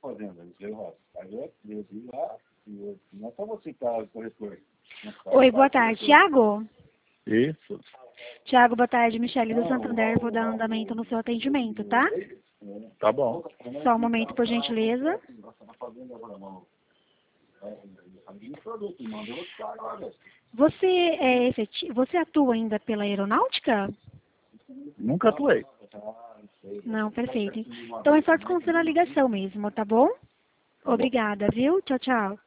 fazenda, José Rosa. Aí eu vi lá, não é só você que está corretor. Oi, boa tarde. Tiago? Isso. Tiago, boa tarde. Michele do Santander. Vou dar andamento no seu atendimento, tá? Tá bom. Só um momento, por gentileza. Você atua ainda pela aeronáutica? Nunca atuei. Não, perfeito. Então é só desconsiderar a ligação mesmo, tá bom? Obrigada, viu? Tchau, tchau.